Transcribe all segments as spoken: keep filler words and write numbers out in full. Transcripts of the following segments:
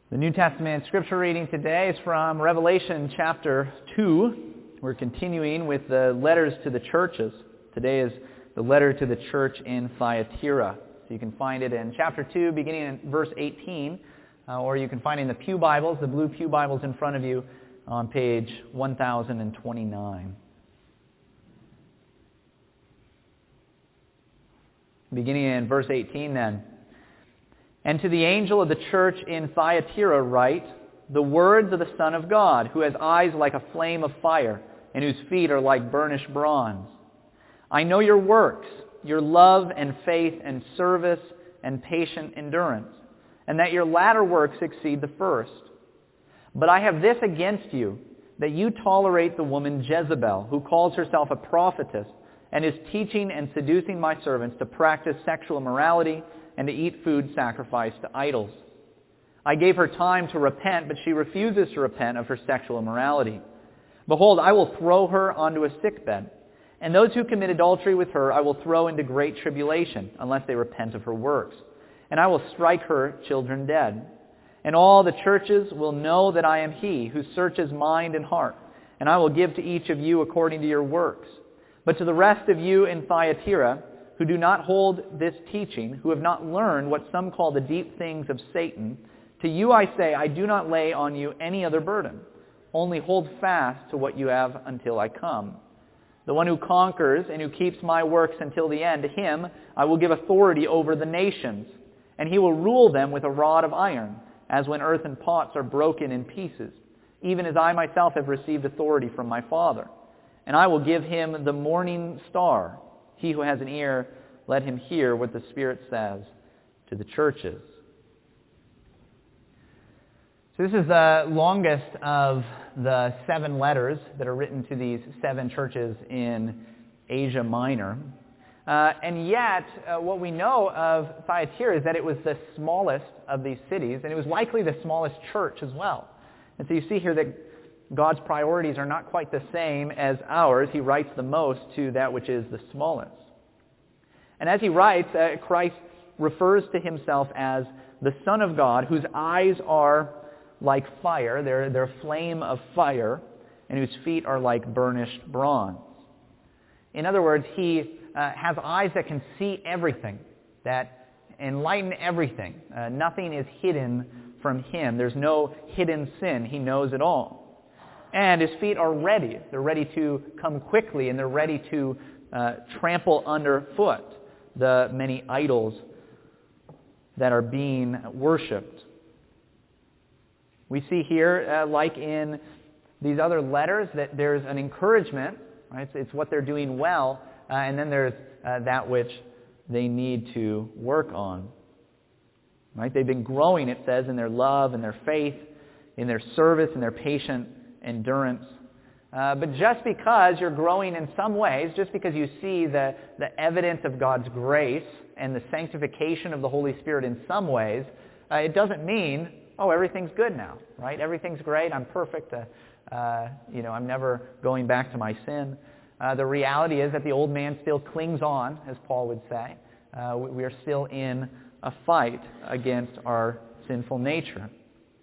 The New Testament scripture reading today is from Revelation chapter two. We're continuing with the letters to the churches. Today is the letter to the church in Thyatira. So you can find it in chapter two, beginning in verse eighteen, uh, or you can find it in the Pew Bibles, the blue Pew Bibles in front of you on page one thousand twenty-nine. Beginning in verse eighteen then. And to the angel of the church in Thyatira write, the words of the Son of God, who has eyes like a flame of fire, and whose feet are like burnished bronze. I know your works, your love and faith and service and patient endurance, and that your latter works exceed the first. But I have this against you, that you tolerate the woman Jezebel, who calls herself a prophetess, and is teaching and seducing my servants to practice sexual immorality and to eat food sacrificed to idols. I gave her time to repent, but she refuses to repent of her sexual immorality. Behold, I will throw her onto a sickbed, and those who commit adultery with her I will throw into great tribulation, unless they repent of her works. And I will strike her children dead. And all the churches will know that I am He who searches mind and heart, and I will give to each of you according to your works. But to the rest of you in Thyatira, who do not hold this teaching, who have not learned what some call the deep things of Satan, to you I say, I do not lay on you any other burden. Only hold fast to what you have until I come. The one who conquers and who keeps my works until the end, to him I will give authority over the nations, and he will rule them with a rod of iron, as when earthen pots are broken in pieces, even as I myself have received authority from my Father. And I will give him the morning star. He who has an ear, let him hear what the Spirit says to the churches. So this is the longest of the seven letters that are written to these seven churches in Asia Minor. Uh, and yet, uh, what we know of Thyatira is that it was the smallest of these cities, and it was likely the smallest church as well. And so you see here that God's priorities are not quite the same as ours. He writes the most to that which is the smallest. And as he writes, uh, Christ refers to himself as the Son of God, whose eyes are like fire, they're, they're a flame of fire, and whose feet are like burnished bronze. In other words, he uh, has eyes that can see everything, that enlighten everything. Uh, nothing is hidden from him. There's no hidden sin. He knows it all. And his feet are ready. They're ready to come quickly, and they're ready to uh, trample underfoot the many idols that are being worshipped. We see here, uh, like in these other letters, that there's an encouragement. Right? It's, it's what they're doing well, uh, and then there's uh, that which they need to work on. Right? They've been growing, it says, in their love and their faith, in their service and their patient endurance. Uh, but just because you're growing in some ways, just because you see the, the evidence of God's grace and the sanctification of the Holy Spirit in some ways, uh, it doesn't mean, oh, everything's good now, right? Everything's great, I'm perfect, uh, uh, you know, I'm never going back to my sin. Uh, the reality is that the old man still clings on, as Paul would say. Uh, we are still in a fight against our sinful nature.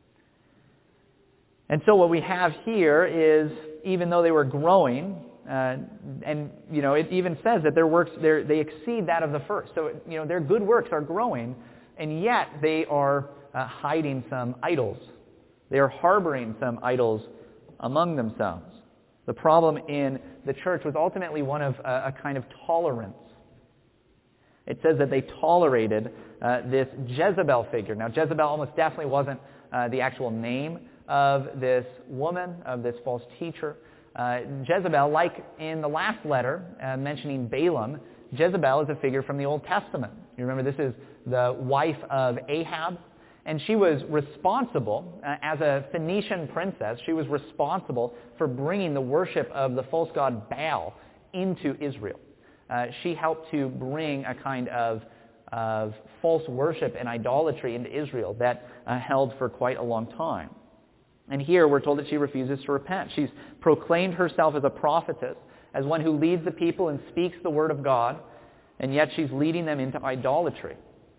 And so what we have here is, even though they were growing, uh, and you know, it even says that their works they exceed that of the first. So you know, their good works are growing, and yet they are uh, hiding some idols. They are harboring some idols among themselves. The problem in the church was ultimately one of uh, a kind of tolerance. It says that they tolerated uh, this Jezebel figure. Now, Jezebel almost definitely wasn't uh, the actual name of this woman, of this false teacher. Uh, Jezebel, like in the last letter uh, mentioning Balaam, Jezebel is a figure from the Old Testament. You remember this is the wife of Ahab, and she was responsible, uh, as a Phoenician princess, she was responsible for bringing the worship of the false god Baal into Israel. Uh, she helped to bring a kind of, of false worship and idolatry into Israel that uh, held for quite a long time. And here we're told that she refuses to repent. She's proclaimed herself as a prophetess, as one who leads the people and speaks the word of God, and yet she's leading them into idolatry.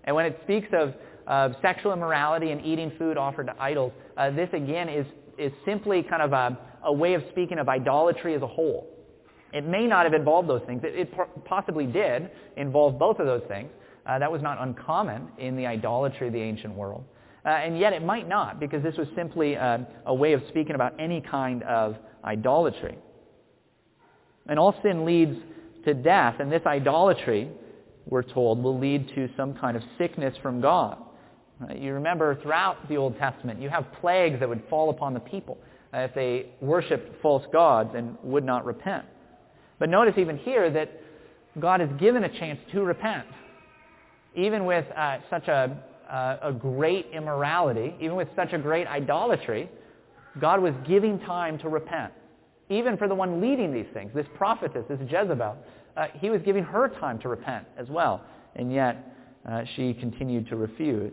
And when it speaks of, of sexual immorality and eating food offered to idols, uh, this again is, is simply kind of a, a way of speaking of idolatry as a whole. It may not have involved those things. It, it possibly did involve both of those things. Uh, that was not uncommon in the idolatry of the ancient world. Uh, and yet it might not, because this was simply a, a way of speaking about any kind of idolatry. And all sin leads to death, and this idolatry, we're told, will lead to some kind of sickness from God. Uh, you remember throughout the Old Testament, you have plagues that would fall upon the people uh, if they worshipped false gods and would not repent. But notice even here that God is given a chance to repent. Even with uh, such a, uh, a great immorality, even with such a great idolatry, God was giving time to repent. Even for the one leading these things, this prophetess, this Jezebel, uh, he was giving her time to repent as well. And yet uh, she continued to refuse.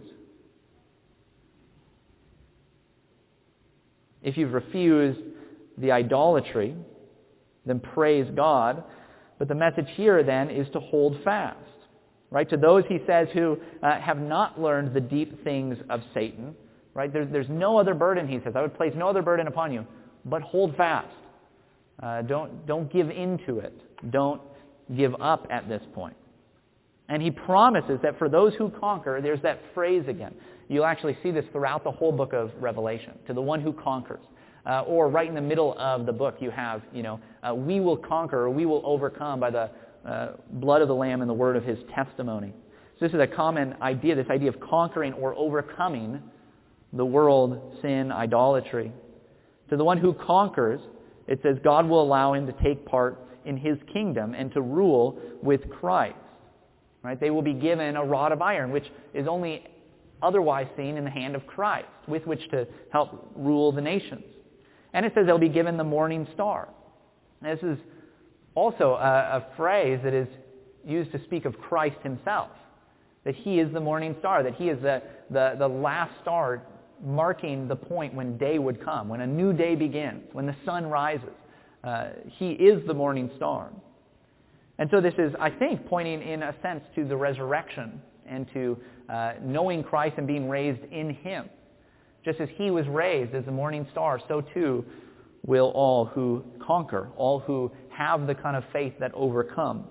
If you've refused the idolatry, then praise God. But the message here then is to hold fast. Right? To those, he says, who uh, have not learned the deep things of Satan. Right? There, there's no other burden, he says. I would place no other burden upon you, but hold fast. Uh, don't, don't give in to it. Don't give up at this point. And he promises that for those who conquer, there's that phrase again. You'll actually see this throughout the whole book of Revelation. To the one who conquers. Uh, or right in the middle of the book you have, you know, uh, we will conquer, or we will overcome by the uh, blood of the Lamb and the word of his testimony. So this is a common idea, this idea of conquering or overcoming the world, sin, idolatry. To the one who conquers, it says God will allow him to take part in his kingdom and to rule with Christ. Right? They will be given a rod of iron, which is only otherwise seen in the hand of Christ, with which to help rule the nations. And it says they'll be given the morning star. And this is also a, a phrase that is used to speak of Christ himself, that he is the morning star, that he is the, the, the last star marking the point when day would come, when a new day begins, when the sun rises. Uh, he is the morning star. And so this is, I think, pointing in a sense to the resurrection and to uh, knowing Christ and being raised in him. Just as he was raised as the morning star, so too will all who conquer, all who have the kind of faith that overcomes.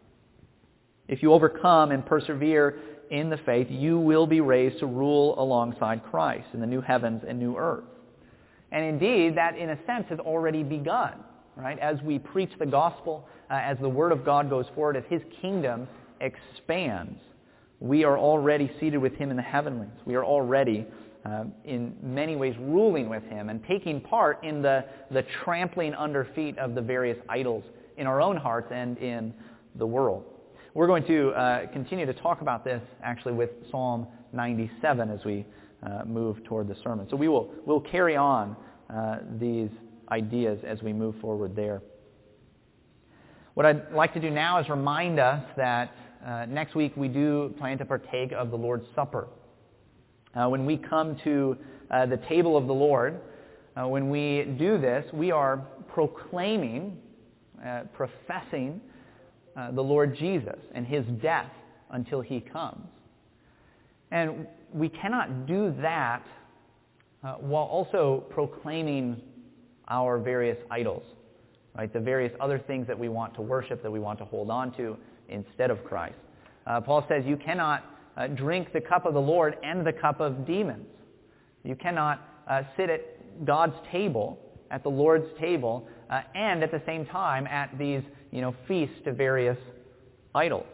If you overcome and persevere in the faith, you will be raised to rule alongside Christ in the new heavens and new earth. And indeed, that in a sense has already begun, right? As we preach the gospel, uh, as the word of God goes forward, as his kingdom expands, we are already seated with him in the heavenlies. We are already Uh, in many ways ruling with him and taking part in the, the trampling under feet of the various idols in our own hearts and in the world. We're going to uh, continue to talk about this actually with Psalm ninety-seven as we uh, move toward the sermon. So we will we'll carry on uh, these ideas as we move forward there. What I'd like to do now is remind us that uh, next week we do plan to partake of the Lord's Supper. Uh, when we come to uh, the table of the Lord, uh, when we do this, we are proclaiming, uh, professing uh, the Lord Jesus and his death until he comes. And we cannot do that uh, while also proclaiming our various idols, right? The various other things that we want to worship, that we want to hold on to instead of Christ. Uh, Paul says you cannot Uh, drink the cup of the Lord and the cup of demons. You cannot uh, sit at God's table, at the Lord's table, uh, and at the same time at these, you know, feasts to various idols.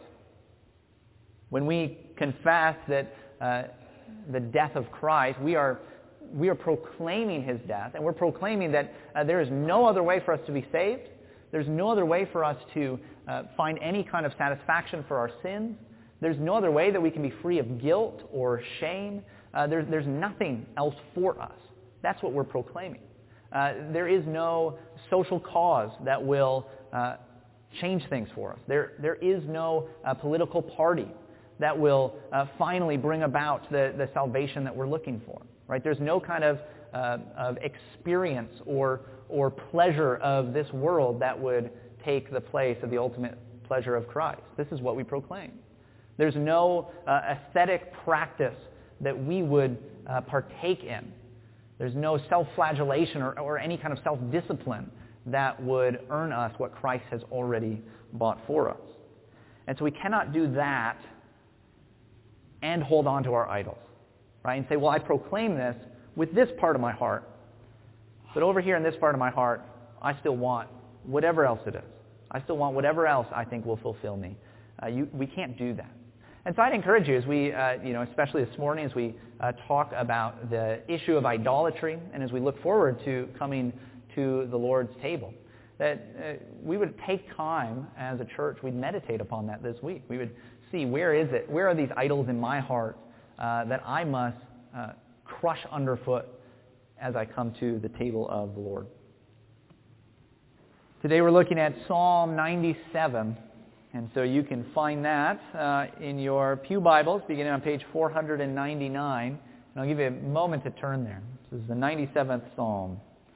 When we confess that uh, the death of Christ, we are we are proclaiming his death, and we're proclaiming that uh, there is no other way for us to be saved. There's no other way for us to uh, find any kind of satisfaction for our sins. There's no other way that we can be free of guilt or shame. Uh, there's, there's nothing else for us. That's what we're proclaiming. Uh, there is no social cause that will uh, change things for us. There, there is no uh, political party that will uh, finally bring about the, the salvation that we're looking for. Right? There's no kind of, uh, of experience or, or pleasure of this world that would take the place of the ultimate pleasure of Christ. This is what we proclaim. There's no uh, aesthetic practice that we would uh, partake in. There's no self-flagellation or, or any kind of self-discipline that would earn us what Christ has already bought for us. And so we cannot do that and hold on to our idols, right? And say, well, I proclaim this with this part of my heart, but over here in this part of my heart, I still want whatever else it is. I still want whatever else I think will fulfill me. Uh, you, we can't do that. And so I'd encourage you as we, uh, you know, especially this morning, as we uh, talk about the issue of idolatry and as we look forward to coming to the Lord's table, that uh, we would take time as a church, we'd meditate upon that this week. We would see where is it, where are these idols in my heart uh, that I must uh, crush underfoot as I come to the table of the Lord. Today we're looking at Psalm ninety-seven. And so you can find that uh, in your pew Bibles, beginning on page four ninety-nine. And I'll give you a moment to turn there. This is the ninety-seventh Psalm.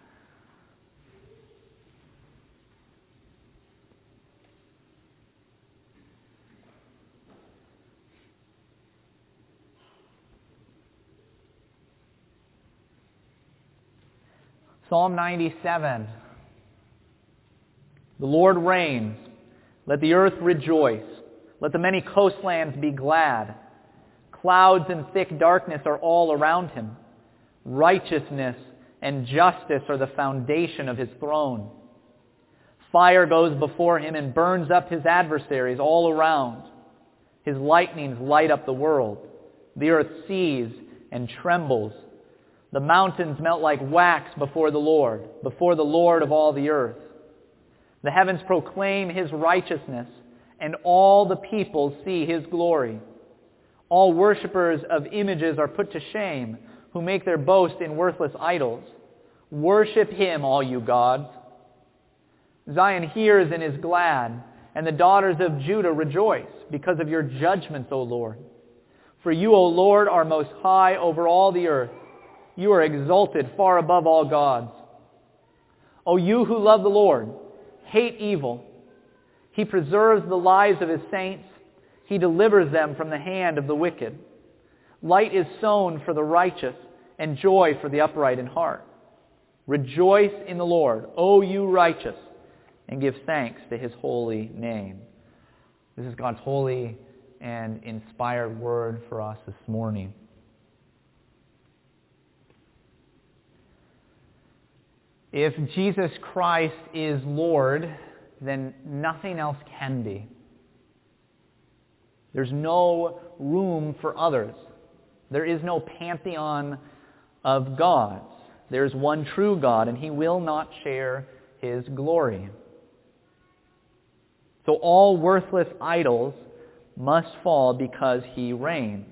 Psalm ninety-seven. The Lord reigns. Let the earth rejoice. Let the many coastlands be glad. Clouds and thick darkness are all around him. Righteousness and justice are the foundation of his throne. Fire goes before him and burns up his adversaries all around. His lightnings light up the world. The earth sees and trembles. The mountains melt like wax before the Lord, before the Lord of all the earth. The heavens proclaim his righteousness, and all the people see his glory. All worshippers of images are put to shame, who make their boast in worthless idols. Worship him, all you gods. Zion hears and is glad, and the daughters of Judah rejoice because of your judgments, O Lord. For you, O Lord, are most high over all the earth. You are exalted far above all gods. O you who love the Lord, hate evil. He preserves the lives of his saints. He delivers them from the hand of the wicked. Light is sown for the righteous, and joy for the upright in heart. Rejoice in the Lord, O you righteous, and give thanks to his holy name. This is God's holy and inspired word for us this morning. If Jesus Christ is Lord, then nothing else can be. There's no room for others. There is no pantheon of gods. There's one true God, and he will not share his glory. So all worthless idols must fall because he reigns.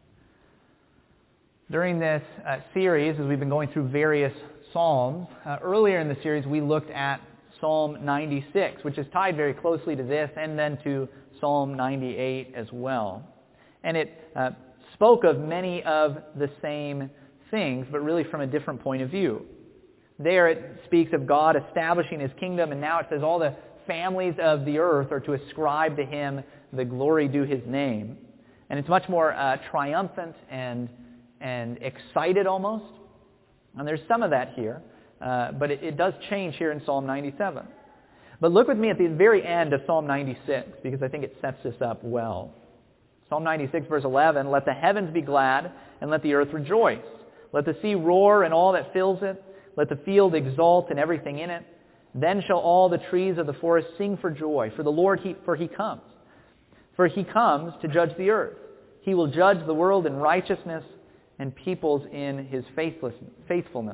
During this uh, series, as we've been going through various Psalms, uh, earlier in the series we looked at Psalm ninety-six, which is tied very closely to this, and then to Psalm ninety-eight as well. And it uh, spoke of many of the same things, but really from a different point of view. There it speaks of God establishing his kingdom, and now it says all the families of the earth are to ascribe to him the glory due his name. And it's much more uh, triumphant and, and excited almost. And there's some of that here, uh, but it, it does change here in Psalm ninety-seven. But look with me at the very end of Psalm ninety-six, because I think it sets this up well. Psalm ninety-six, verse eleven, let the heavens be glad, and let the earth rejoice. Let the sea roar and all that fills it. Let the field exult and everything in it. Then shall all the trees of the forest sing for joy, for the Lord, he, for he comes. For he comes to judge the earth. He will judge the world in righteousness, and peoples in his faithfulness.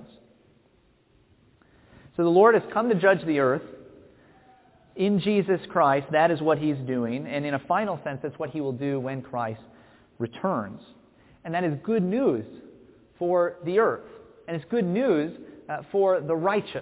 So the Lord has come to judge the earth in Jesus Christ. That is what he's doing. And in a final sense, that's what he will do when Christ returns. And that is good news for the earth. And it's good news uh, for the righteous.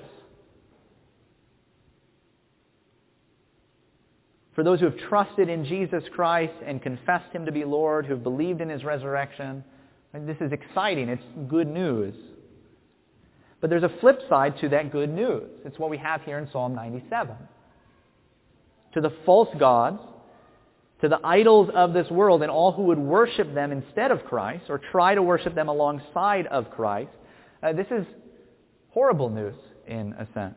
For those who have trusted in Jesus Christ and confessed him to be Lord, who have believed in his resurrection, this is exciting. It's good news. But there's a flip side to that good news. It's what we have here in Psalm ninety-seven. To the false gods, to the idols of this world and all who would worship them instead of Christ or try to worship them alongside of Christ, uh, this is horrible news in a sense.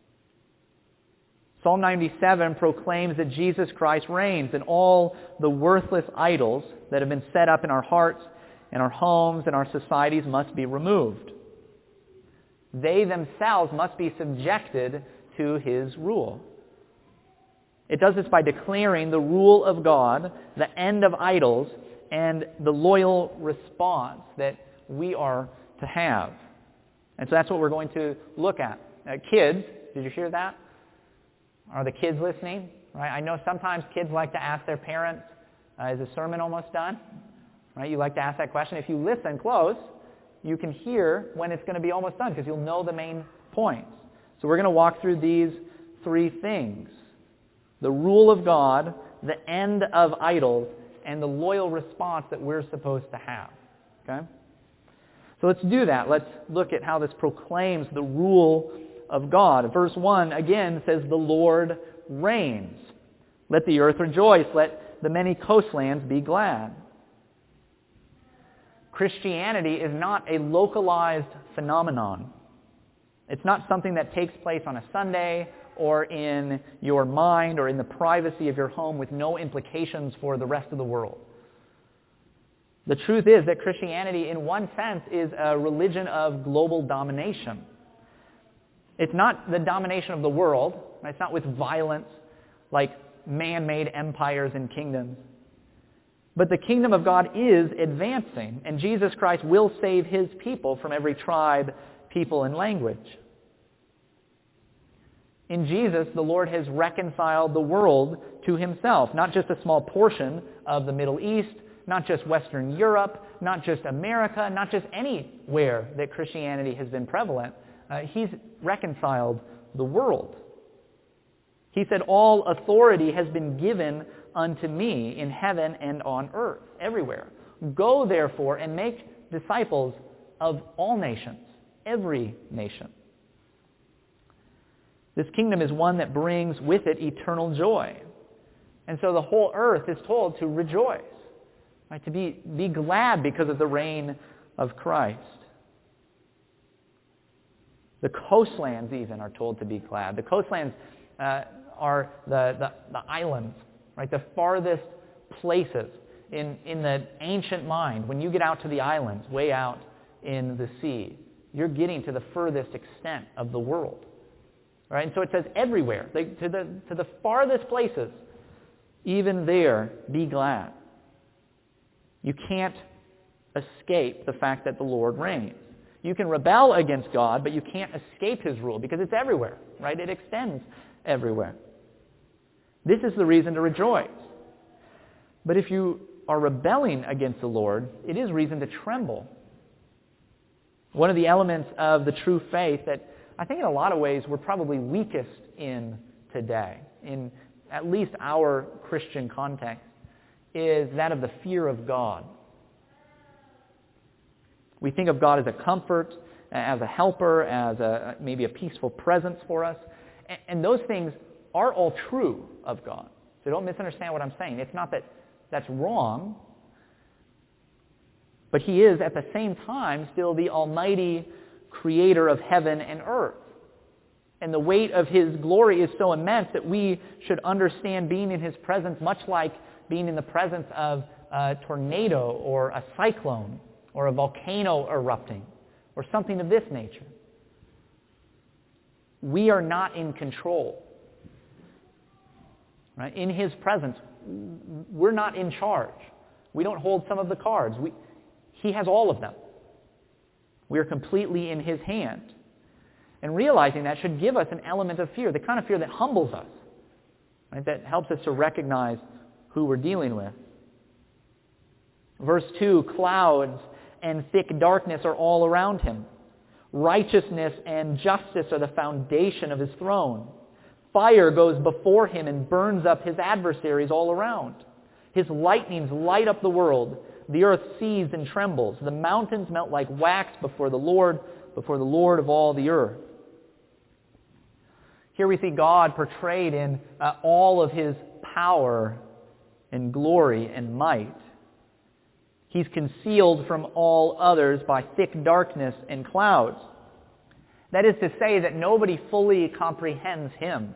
Psalm ninety-seven proclaims that Jesus Christ reigns and all the worthless idols that have been set up in our hearts and our homes and our societies must be removed. They themselves must be subjected to His rule. It does this by declaring the rule of God, the end of idols, and the loyal response that we are to have. And so that's what we're going to look at. Uh, kids, did you hear that? Are the kids listening? Right? I know sometimes kids like to ask their parents, uh, is the sermon almost done? Right? You like to ask that question. If you listen close, you can hear when it's going to be almost done because you'll know the main points. So we're going to walk through these three things. The rule of God, the end of idols, and the loyal response that we're supposed to have. Okay? So let's do that. Let's look at how this proclaims the rule of God. Verse one, again, says, the Lord reigns. Let the earth rejoice. Let the many coastlands be glad. Christianity is not a localized phenomenon. It's not something that takes place on a Sunday or in your mind or in the privacy of your home with no implications for the rest of the world. The truth is that Christianity, in one sense, is a religion of global domination. It's not the domination of the world. Right? It's not with violence like man-made empires and kingdoms. But the kingdom of God is advancing, and Jesus Christ will save His people from every tribe, people, and language. In Jesus, the Lord has reconciled the world to Himself, not just a small portion of the Middle East, not just Western Europe, not just America, not just anywhere that Christianity has been prevalent. Uh, he's reconciled the world. He said, all authority has been given unto me in heaven and on earth, everywhere. Go, therefore, and make disciples of all nations, every nation. This kingdom is one that brings with it eternal joy. And so the whole earth is told to rejoice, right? To be, be glad because of the reign of Christ. The coastlands even are told to be glad. The coastlands uh, are the, the, the islands, right? The farthest places in, in the ancient mind. When you get out to the islands, way out in the sea, you're getting to the furthest extent of the world. Right? And so it says everywhere, like to the, to the farthest places, even there, be glad. You can't escape the fact that the Lord reigns. You can rebel against God, but you can't escape His rule because it's everywhere, right? It extends everywhere. This is the reason to rejoice. But if you are rebelling against the Lord, it is reason to tremble. One of the elements of the true faith that I think in a lot of ways we're probably weakest in today, in at least our Christian context, is that of the fear of God. We think of God as a comfort, as a helper, as a maybe a peaceful presence for us. And those things are all true of God. So don't misunderstand what I'm saying. It's not that that's wrong, but He is at the same time still the almighty creator of heaven and earth. And the weight of His glory is so immense that we should understand being in His presence much like being in the presence of a tornado or a cyclone or a volcano erupting or something of this nature. We are not in control. Right? In His presence, we're not in charge. We don't hold some of the cards. We, he has all of them. We are completely in His hand. And realizing that should give us an element of fear, the kind of fear that humbles us, right? That helps us to recognize who we're dealing with. Verse two, clouds and thick darkness are all around Him. Righteousness and justice are the foundation of His throne. Fire goes before Him and burns up His adversaries all around. His lightnings light up the world. The earth seethes and trembles. The mountains melt like wax before the Lord, before the Lord of all the earth. Here we see God portrayed in uh, all of His power and glory and might. He's concealed from all others by thick darkness and clouds. That is to say that nobody fully comprehends him.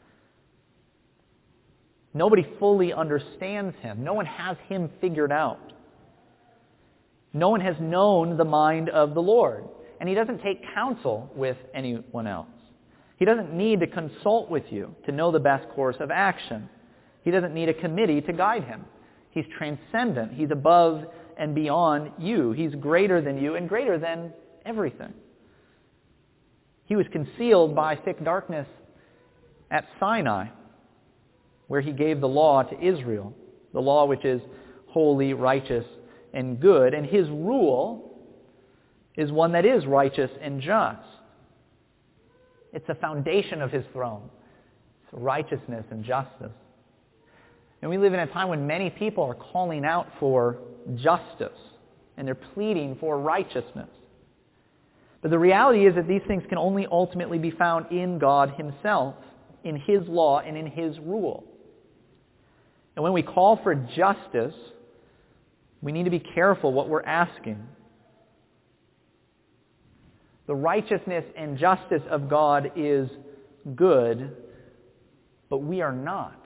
Nobody fully understands him. No one has him figured out. No one has known the mind of the Lord. And he doesn't take counsel with anyone else. He doesn't need to consult with you to know the best course of action. He doesn't need a committee to guide him. He's transcendent. He's above and beyond you. He's greater than you and greater than everything. He was concealed by thick darkness at Sinai, where he gave the law to Israel, the law which is holy, righteous, and good. And his rule is one that is righteous and just. It's the foundation of his throne. It's righteousness and justice. And we live in a time when many people are calling out for justice, and they're pleading for righteousness. But the reality is that these things can only ultimately be found in God himself, in his law and in his rule. And when we call for justice, we need to be careful what we're asking. The righteousness and justice of God is good, but we are not.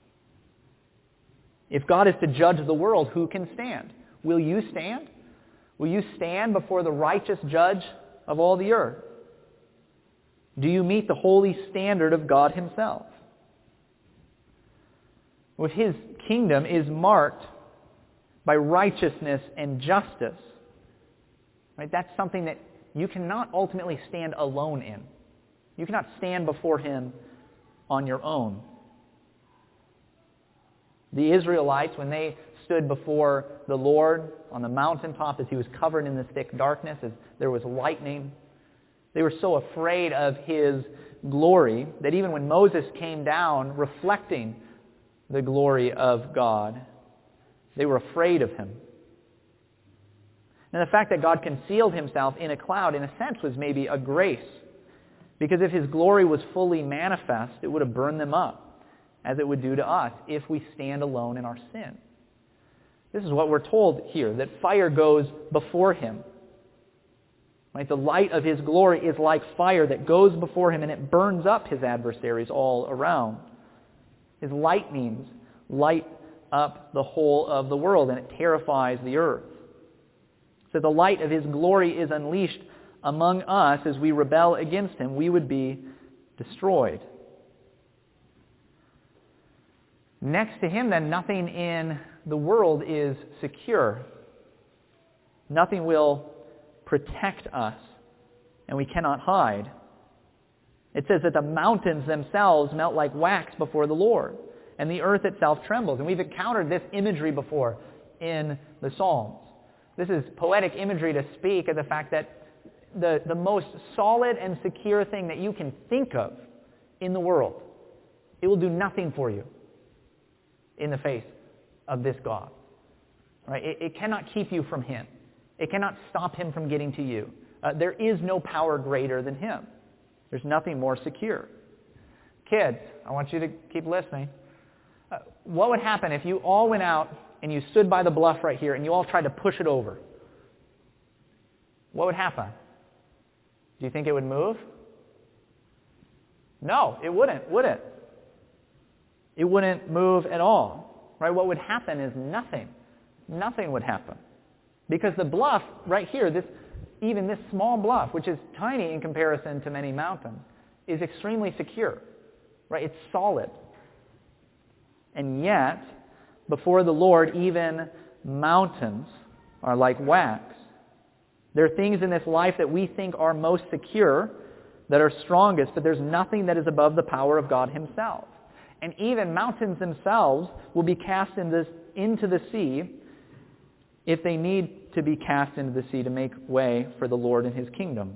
If God is to judge the world, who can stand? Will you stand? Will you stand before the righteous judge of all the earth? Do you meet the holy standard of God himself? Well, his kingdom is marked by righteousness and justice. Right? That's something that you cannot ultimately stand alone in. You cannot stand before him on your own. The Israelites, when they stood before the Lord on the mountaintop as he was covered in this thick darkness, as there was lightning, they were so afraid of his glory that even when Moses came down reflecting the glory of God, they were afraid of him. And the fact that God concealed himself in a cloud, in a sense, was maybe a grace. Because if his glory was fully manifest, it would have burned them up, as it would do to us if we stand alone in our sin. This is what we're told here, that fire goes before him. Right? The light of his glory is like fire that goes before him, and it burns up his adversaries all around. His lightnings light up the whole of the world, and it terrifies the earth. So the light of his glory is unleashed among us as we rebel against him. We would be destroyed. Next to him, then, nothing in the world is secure. Nothing will protect us, and we cannot hide. It says that the mountains themselves melt like wax before the Lord, and the earth itself trembles. And we've encountered this imagery before in the Psalms. This is poetic imagery to speak of the fact that the, the most solid and secure thing that you can think of in the world, it will do nothing for you in the face of this God. Right? It, it cannot keep you from him. It cannot stop him from getting to you. Uh, there is no power greater than him. There's nothing more secure. Kids, I want you to keep listening. Uh, what would happen if you all went out and you stood by the bluff right here and you all tried to push it over? What would happen? Do you think it would move? No, it wouldn't, would it? It wouldn't move at all. Right? What would happen is nothing. Nothing would happen. Because the bluff right here, this even this small bluff, which is tiny in comparison to many mountains, is extremely secure. Right? It's solid. And yet, before the Lord, even mountains are like wax. There are things in this life that we think are most secure, that are strongest, but there's nothing that is above the power of God himself. And even mountains themselves will be cast in this, into the sea if they need to be cast into the sea to make way for the Lord and his kingdom.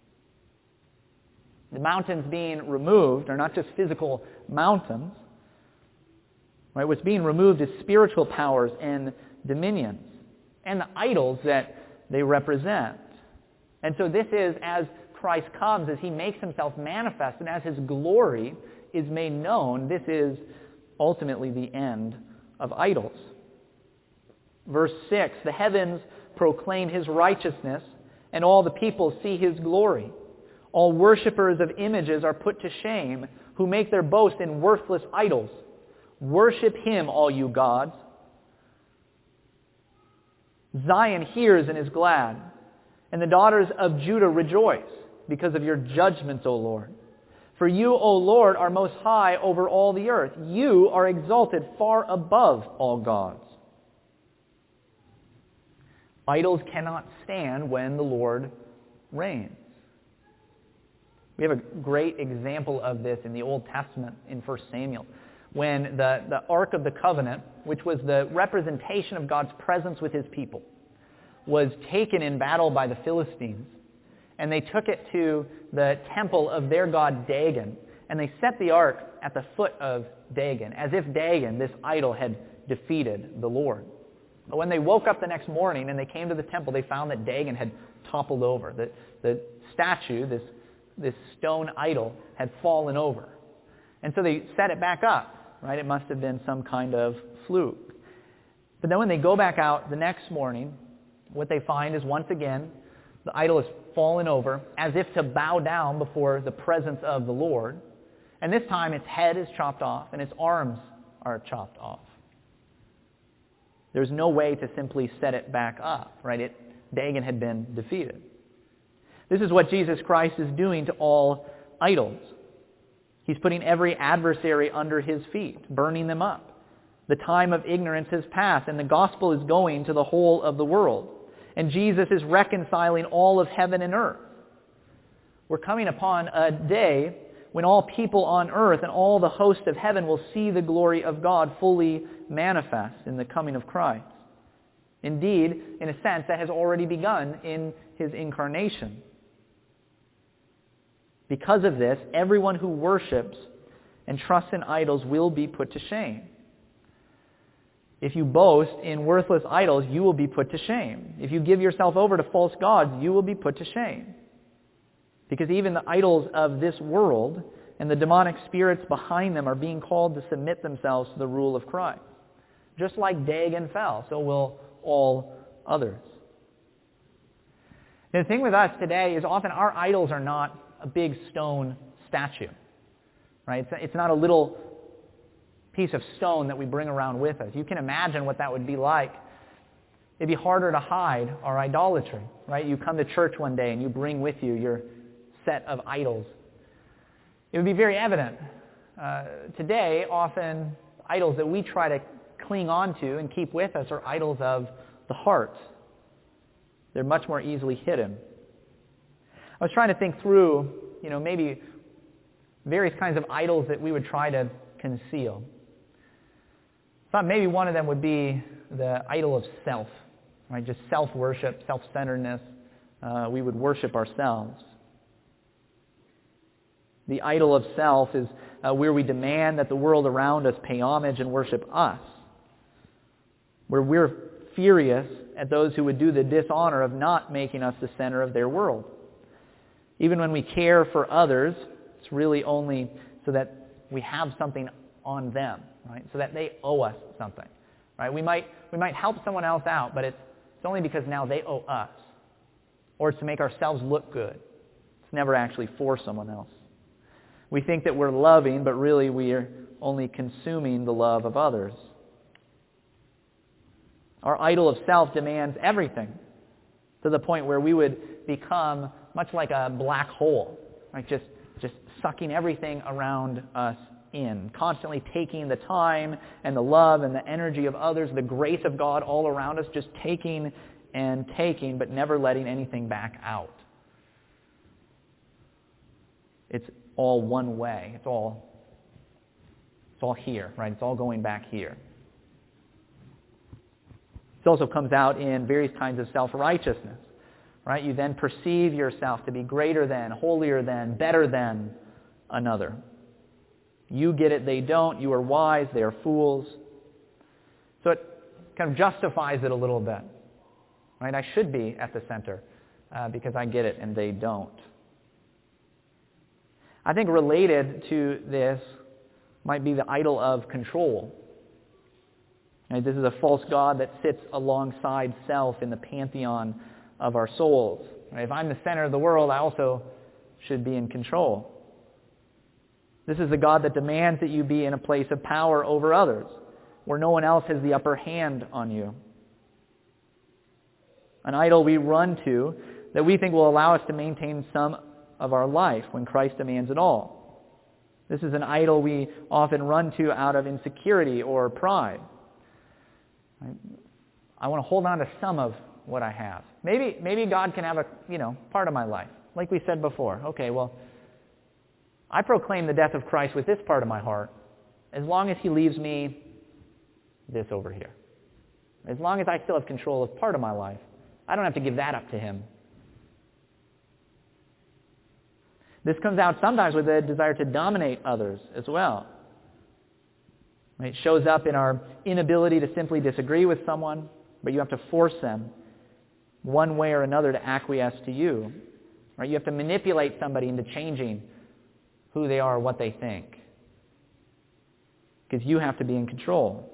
The mountains being removed are not just physical mountains. Right? What's being removed is spiritual powers and dominions and the idols that they represent. And so this is, as Christ comes, as he makes himself manifest, and as his glory is made known, this is ultimately the end of idols. Verse six, the heavens proclaim His righteousness, and all the people see His glory. All worshippers of images are put to shame, who make their boast in worthless idols. Worship Him, all you gods. Zion hears and is glad, and the daughters of Judah rejoice because of your judgments, O Lord. For you, O Lord, are most high over all the earth. You are exalted far above all gods. Idols cannot stand when the Lord reigns. We have a great example of this in the Old Testament in First Samuel, when the, the Ark of the Covenant, which was the representation of God's presence with His people, was taken in battle by the Philistines. And they took it to the temple of their god Dagon, and they set the ark at the foot of Dagon, as if Dagon, this idol, had defeated the Lord. But when they woke up the next morning and they came to the temple, they found that Dagon had toppled over. The, the statue, this, this stone idol, had fallen over. And so they set it back up, right? It must have been some kind of fluke. But then when they go back out the next morning, what they find is once again, the idol has fallen over, as if to bow down before the presence of the Lord. And this time its head is chopped off and its arms are chopped off. There's no way to simply set it back up, right? It, Dagon had been defeated. This is what Jesus Christ is doing to all idols. He's putting every adversary under His feet, burning them up. The time of ignorance has passed, and the gospel is going to the whole of the world. And Jesus is reconciling all of heaven and earth. We're coming upon a day when all people on earth and all the host of heaven will see the glory of God fully manifest in the coming of Christ. Indeed, in a sense, that has already begun in His incarnation. Because of this, everyone who worships and trusts in idols will be put to shame. If you boast in worthless idols, you will be put to shame. If you give yourself over to false gods, you will be put to shame. Because even the idols of this world and the demonic spirits behind them are being called to submit themselves to the rule of Christ. Just like Dagon fell, so will all others. And the thing with us today is often our idols are not a big stone statue. Right? It's not a little piece of stone that we bring around with us. You can imagine what that would be like. It'd be harder to hide our idolatry, right? You come to church one day and you bring with you your set of idols. It would be very evident. Uh, today, often idols that we try to cling on to and keep with us are idols of the heart. They're much more easily hidden. I was trying to think through, you know, maybe various kinds of idols that we would try to conceal. I thought maybe one of them would be the idol of self, right? Just self-worship, self-centeredness. Uh, we would worship ourselves. The idol of self is uh, where we demand that the world around us pay homage and worship us. Where we're furious at those who would do the dishonor of not making us the center of their world. Even when we care for others, it's really only so that we have something on them, right? So that they owe us something, right? We might we might help someone else out, but it's, it's only because now they owe us. Or it's to make ourselves look good. It's never actually for someone else. We think that we're loving, but really we are only consuming the love of others. Our idol of self demands everything to the point where we would become much like a black hole, right? Just, just sucking everything around us in, constantly taking the time and the love and the energy of others, the grace of God all around us, just taking and taking, but never letting anything back out. It's all one way. It's all, it's all here, right? It's all going back here. This also comes out in various kinds of self-righteousness, right? You then perceive yourself to be greater than, holier than, better than another. You get it, they don't. You are wise, they are fools. So it kind of justifies it a little bit, right? I should be at the center uh, because I get it and they don't. I think related to this might be the idol of control. Right? This is a false god that sits alongside self in the pantheon of our souls. Right? If I'm the center of the world, I also should be in control. This is a god that demands that you be in a place of power over others, where no one else has the upper hand on you. An idol we run to that we think will allow us to maintain some of our life when Christ demands it all. This is an idol we often run to out of insecurity or pride. I want to hold on to some of what I have. Maybe maybe God can have a, you know, part of my life. Like we said before. Okay, well, I proclaim the death of Christ with this part of my heart, as long as he leaves me this over here. As long as I still have control of part of my life, I don't have to give that up to him. This comes out sometimes with a desire to dominate others as well. It shows up in our inability to simply disagree with someone, but you have to force them one way or another to acquiesce to you. Right? You have to manipulate somebody into changing who they are, what they think. Because you have to be in control.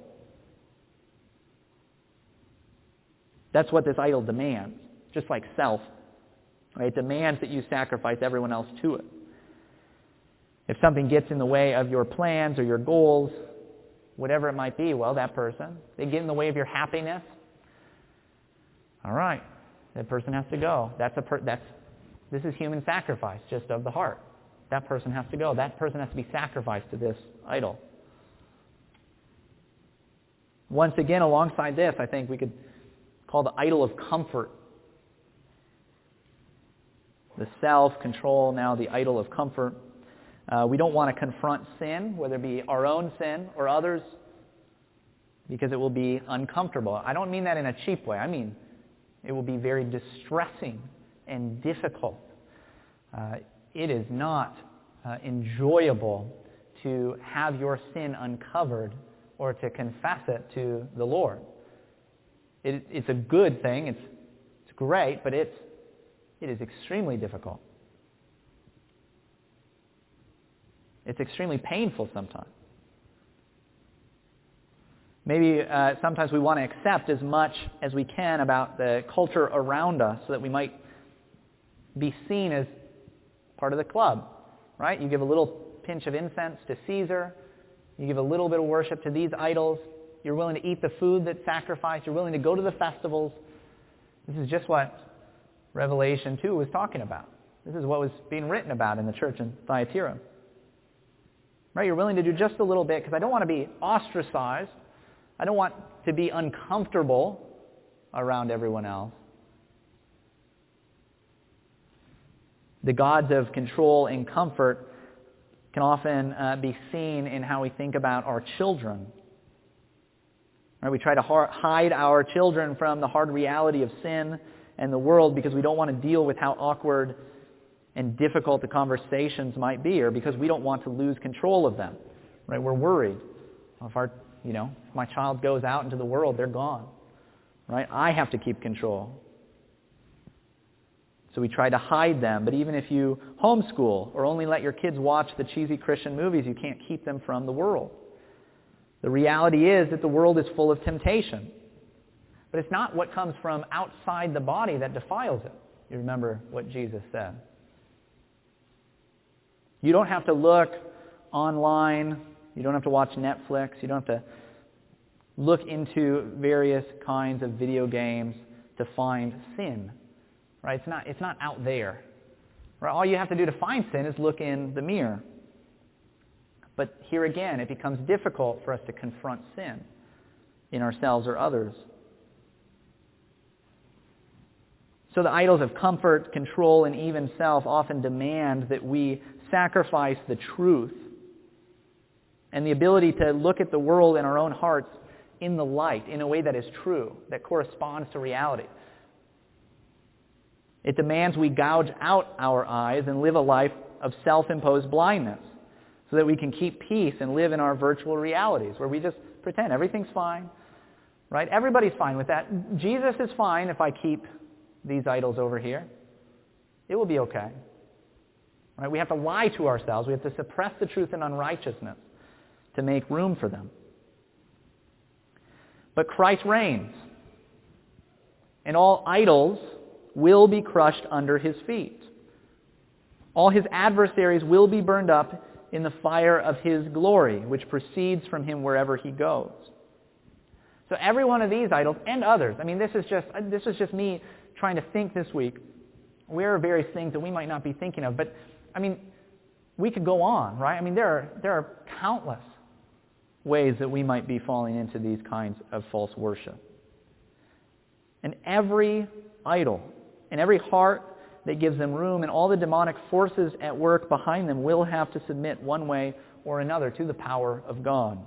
That's what this idol demands, just like self. Right? It demands that you sacrifice everyone else to it. If something gets in the way of your plans or your goals, whatever it might be, well, that person, they get in the way of your happiness. All right, that person has to go. That's a per- that's this is human sacrifice, just of the heart. That person has to go. That person has to be sacrificed to this idol. Once again, alongside this, I think we could call the idol of comfort. The self-control, now the idol of comfort. Uh, we don't want to confront sin, whether it be our own sin or others, because it will be uncomfortable. I don't mean that in a cheap way. I mean it will be very distressing and difficult. Uh, it is not uh, enjoyable to have your sin uncovered or to confess it to the Lord. It, it's a good thing. It's, it's great, but it's, it is extremely difficult. It's extremely painful sometimes. Maybe uh, sometimes we want to accept as much as we can about the culture around us so that we might be seen as part of the club, right? You give a little pinch of incense to Caesar. You give a little bit of worship to these idols. You're willing to eat the food that's sacrificed. You're willing to go to the festivals. This is just what Revelation two was talking about. This is what was being written about in the church in Thyatira. Right? You're willing to do just a little bit because I don't want to be ostracized. I don't want to be uncomfortable around everyone else. The gods of control and comfort can often uh, be seen in how we think about our children. Right? We try to har- hide our children from the hard reality of sin and the world because we don't want to deal with how awkward and difficult the conversations might be, or because we don't want to lose control of them. Right? We're worried. If our, you know, if my child goes out into the world, they're gone. Right? I have to keep control. So we try to hide them. But even if you homeschool or only let your kids watch the cheesy Christian movies, you can't keep them from the world. The reality is that the world is full of temptation. But it's not what comes from outside the body that defiles it. You remember what Jesus said. You don't have to look online. You don't have to watch Netflix. You don't have to look into various kinds of video games to find sin. Right? It's not, it's not out there. Right? All you have to do to find sin is look in the mirror. But here again, it becomes difficult for us to confront sin in ourselves or others. So the idols of comfort, control, and even self often demand that we sacrifice the truth and the ability to look at the world in our own hearts in the light, in a way that is true, that corresponds to reality. It demands we gouge out our eyes and live a life of self-imposed blindness so that we can keep peace and live in our virtual realities where we just pretend everything's fine, right? Everybody's fine with that. Jesus is fine if I keep these idols over here. It will be okay. Right? We have to lie to ourselves. We have to suppress the truth in unrighteousness to make room for them. But Christ reigns, and all idols will be crushed under his feet. All his adversaries will be burned up in the fire of his glory, which proceeds from him wherever he goes. So every one of these idols, and others, I mean, this is just this is just me trying to think this week. Where are various things that we might not be thinking of? But, I mean, we could go on, right? I mean, there are, there are countless ways that we might be falling into these kinds of false worship. And every idol, and every heart that gives them room, and all the demonic forces at work behind them will have to submit one way or another to the power of God.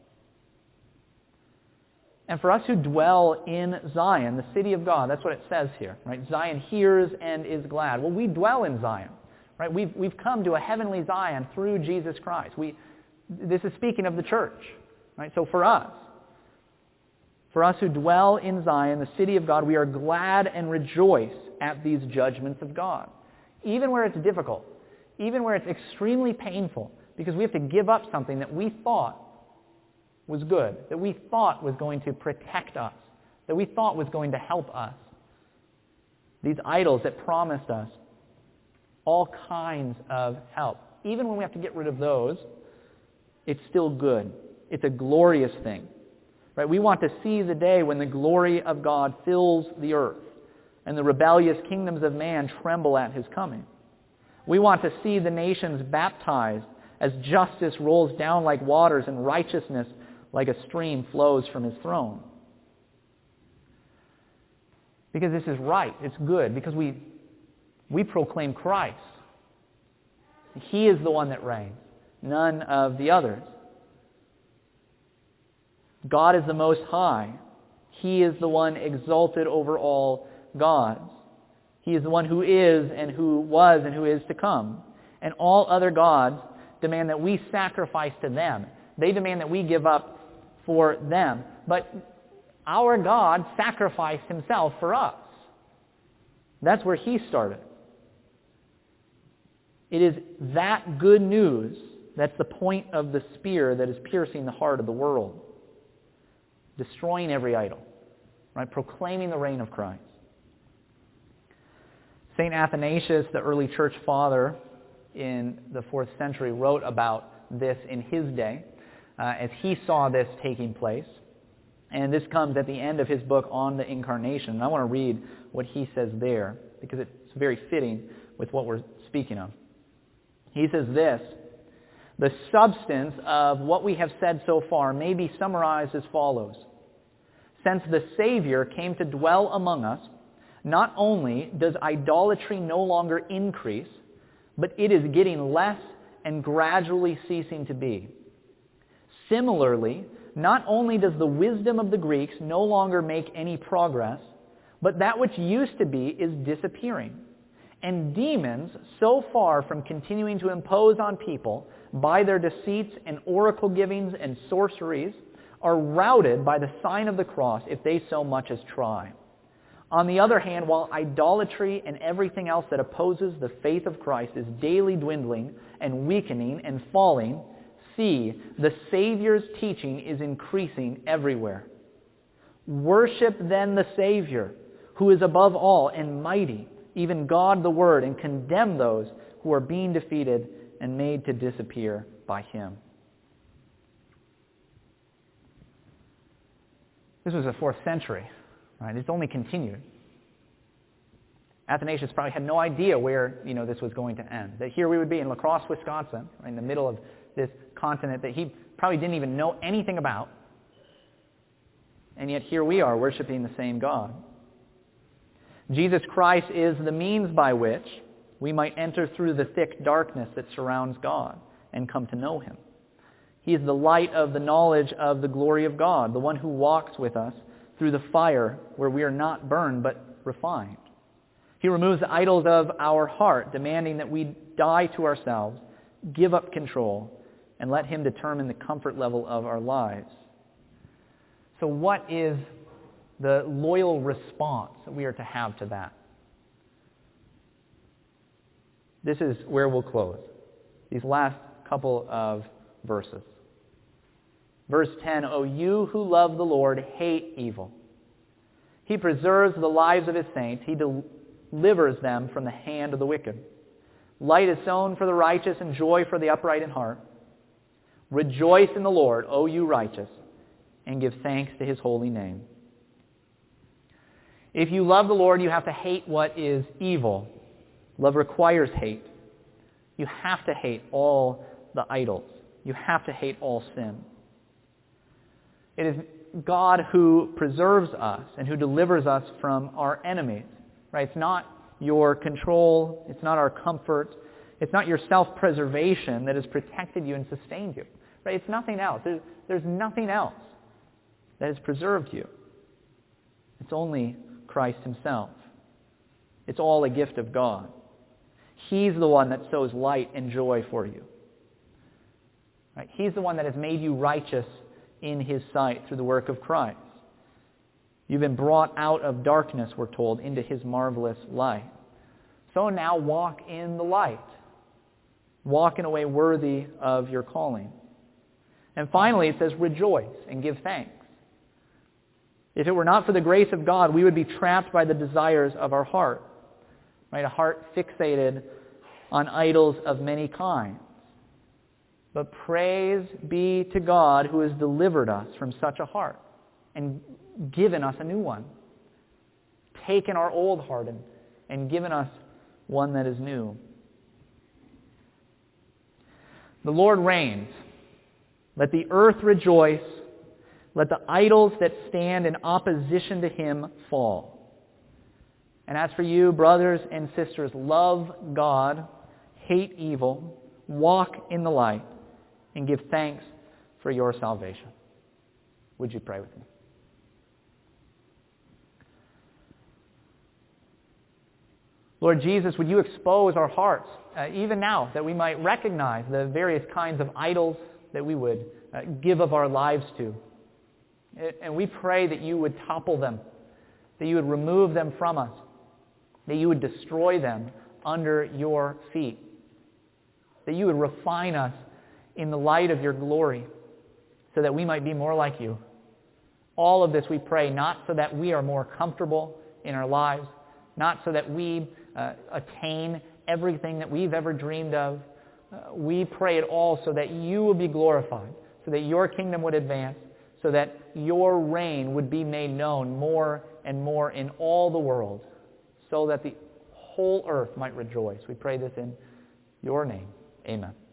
And for us who dwell in Zion, the city of God, that's what it says here, right? Zion hears and is glad. Well, we dwell in Zion, right? We've, we've come to a heavenly Zion through Jesus Christ. We, this is speaking of the church, right? So for us, for us who dwell in Zion, the city of God, we are glad and rejoice at these judgments of God. Even where it's difficult, even where it's extremely painful, because we have to give up something that we thought was good, that we thought was going to protect us, that we thought was going to help us. These idols that promised us all kinds of help. Even when we have to get rid of those, it's still good. It's a glorious thing. Right? We want to see the day when the glory of God fills the earth and the rebellious kingdoms of man tremble at his coming. We want to see the nations baptized as justice rolls down like waters and righteousness like a stream flows from his throne. Because this is right, it's good, because we, we proclaim Christ. He is the one that reigns, none of the others. God is the Most High. He is the one exalted over all gods. He is the one who is and who was and who is to come. And all other gods demand that we sacrifice to them. They demand that we give up for them. But our God sacrificed himself for us. That's where he started. It is that good news that's the point of the spear that is piercing the heart of the world. Destroying every idol. Right? Proclaiming the reign of Christ. Saint Athanasius, the early church father in the fourth century, wrote about this in his day uh, as he saw this taking place. And this comes at the end of his book on the Incarnation. And I want to read what he says there because it's very fitting with what we're speaking of. He says this: the substance of what we have said so far may be summarized as follows. Since the Savior came to dwell among us, not only does idolatry no longer increase, but it is getting less and gradually ceasing to be. Similarly, not only does the wisdom of the Greeks no longer make any progress, but that which used to be is disappearing. And demons, so far from continuing to impose on people by their deceits and oracle givings and sorceries, are routed by the sign of the cross if they so much as try. On the other hand, while idolatry and everything else that opposes the faith of Christ is daily dwindling and weakening and falling, see, the Savior's teaching is increasing everywhere. Worship then the Savior, who is above all and mighty, even God the Word, and condemn those who are being defeated and made to disappear by him. This was the fourth century. Right? It's only continued. Athanasius probably had no idea where you know this was going to end. That here we would be in La Crosse, Wisconsin, right, in the middle of this continent that he probably didn't even know anything about. And yet here we are worshiping the same God. Jesus Christ is the means by which we might enter through the thick darkness that surrounds God and come to know him. He is the light of the knowledge of the glory of God, the one who walks with us through the fire where we are not burned but refined. He removes the idols of our heart, demanding that we die to ourselves, give up control, and let him determine the comfort level of our lives. So what is the loyal response that we are to have to that? This is where we'll close. These last couple of verses. Verse ten, O you who love the Lord, hate evil. He preserves the lives of his saints. He delivers them from the hand of the wicked. Light is sown for the righteous and joy for the upright in heart. Rejoice in the Lord, O you righteous, and give thanks to his holy name. If you love the Lord, you have to hate what is evil. Love requires hate. You have to hate all the idols. You have to hate all sin. It is God who preserves us and who delivers us from our enemies. Right? It's not your control. It's not our comfort. It's not your self-preservation that has protected you and sustained you. Right? It's nothing else. There's, there's nothing else that has preserved you. It's only Christ himself. It's all a gift of God. He's the one that sows light and joy for you. Right? He's the one that has made you righteous in his sight through the work of Christ. You've been brought out of darkness, we're told, into his marvelous light. So now walk in the light. Walk in a way worthy of your calling. And finally, it says, rejoice and give thanks. If it were not for the grace of God, we would be trapped by the desires of our heart. Right? A heart fixated on idols of many kinds. But praise be to God who has delivered us from such a heart and given us a new one. Taken our old heart and, and given us one that is new. The Lord reigns. Let the earth rejoice. Let the idols that stand in opposition to him fall. And as for you, brothers and sisters, love God, hate evil, walk in the light, and give thanks for your salvation. Would you pray with me? Lord Jesus, would you expose our hearts, uh, even now, that we might recognize the various kinds of idols that we would uh, give of our lives to. And we pray that you would topple them, that you would remove them from us, that you would destroy them under your feet, that you would refine us in the light of your glory so that we might be more like you. All of this we pray not so that we are more comfortable in our lives, not so that we uh, attain everything that we've ever dreamed of. Uh, we pray it all so that you will be glorified, so that your kingdom would advance, so that your reign would be made known more and more in all the world, so that the whole earth might rejoice. We pray this in your name. Amen.